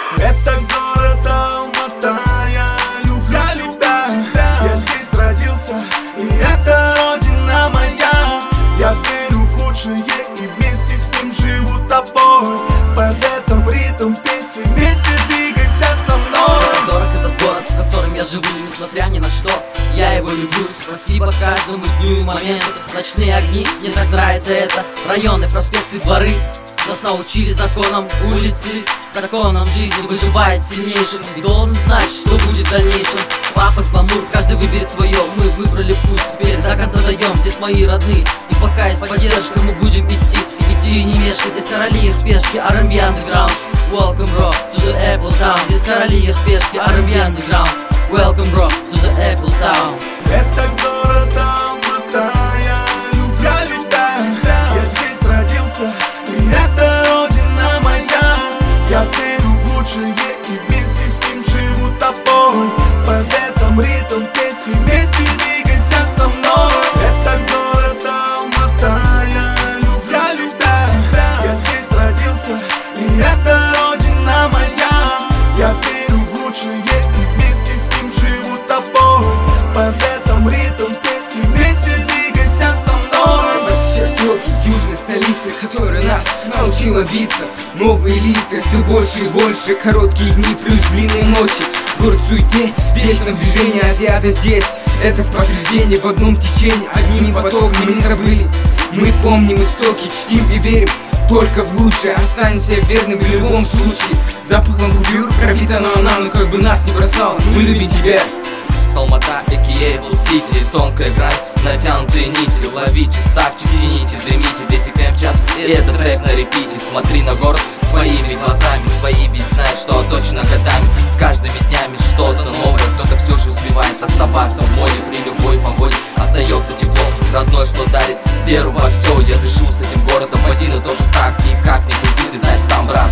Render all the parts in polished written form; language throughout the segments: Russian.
Это город Алмата, я люблю тебя. Я здесь родился, и это родина моя. Я верю в лучшее и вместе с ним живу тобой. Под этот ритм песни вместе двигайся со мной. Мне дорог этот город, в котором я живу, несмотря ни на что. Я его люблю, спасибо каждому дню и моменту. Ночные огни, мне так нравится это. Районы, проспекты, дворы нас научили законам улицы. Законом жизни выживает сильнейший и должен знать, что будет в дальнейшем. Пафос, гламур, каждый выберет свое. Мы выбрали путь, теперь до конца дойдем. Здесь мои родные, и пока есть поддержка, мы будем идти. Иди и не мешкай, здесь короли и спешки, R&B underground. Welcome bro to the Apple Town. Здесь короли и спешки, R&B underground. Welcome bro to the Apple Town. Это город Алмата, я люблю тебя. Я здесь родился, и это родина моя. Я верю в лучшее и вместе с ним живу тобой. Под этот ритм песни вместе двигайся со мной. Это город Алмата, я люблю тебя. Я здесь родился, и это родина моя. Я верю в лучшее и вместе с ним живу тобой. Под этот ритм песни вместе двигайся со мной. Все строки южной столицы, которая нас научила биться. Новые лица, все больше и больше. Короткие дни плюс длинные ночи. Город в суете, вечно в движении. Азиаты здесь, это в подтверждении. В одном течении, одними потоками не забыли. Мы помним истоки, чтим и верим только в лучшее. Останемся верными в любом случае. Запахом купюр пропитана она, но как бы нас не бросала. Мы любим тебя. Алмата, a.k.a. Evil City. Тонкая грань, натянутые нити. Ловите, ставьте, тяните, дымите 200 км в час, и этот трек на репите. Смотри на город своими глазами. Свои ведь знаешь, что точно годами. С каждыми днями что-то новое. Кто-то все же успевает оставаться в море. При любой погоде остается тепло родное, что дарит веру во все. Я дышу с этим городом в один и тот же так. И как ни крути, ты знаешь сам, брат.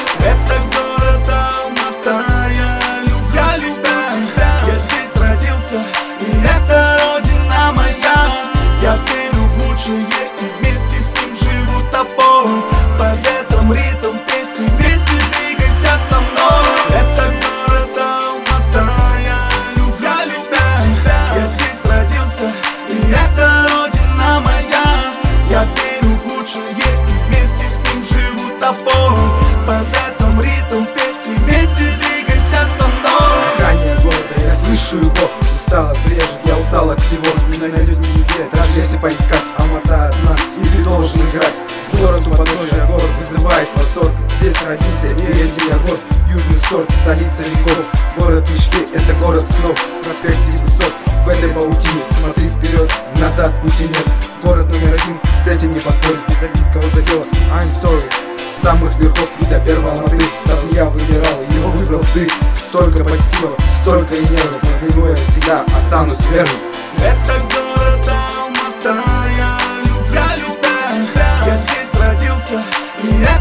Это город Алмата, я люблю тебя. Я здесь родился, и это родина моя. Я верю в лучшее и вместе с ним живу тобой. Под этот ритм песни вместе двигайся со мной. Это город Алмата, я люблю тебя. Я здесь родился, и это родина моя. Я верю в лучшее и вместе с ним живу тобой. Под этот ритм песни вместе двигайся со мной. Дыхание города, я слышу его. Устал от прежних, я устал от всего. Не найдет нигде, даже если поискать. Алмата одна, и ты должен играть. Город у подножия гор вызывает восторг. Здесь родился, и этим я горд. Южный сорт, столица веков. Город мечты, это город снов. Проспект высот, в этой паутине. Смотри вперед, назад пути нет. Город номер один, с этим не поспорить. Без обид, кого задело, I'm sorry. С самых верхов и до первой Алматы. Став не я выбирал, его выбрал ты. Столько позитива, столько и нервов. Но для него я всегда останусь верным. Это город Алмата, я люблю тебя. Я здесь родился, и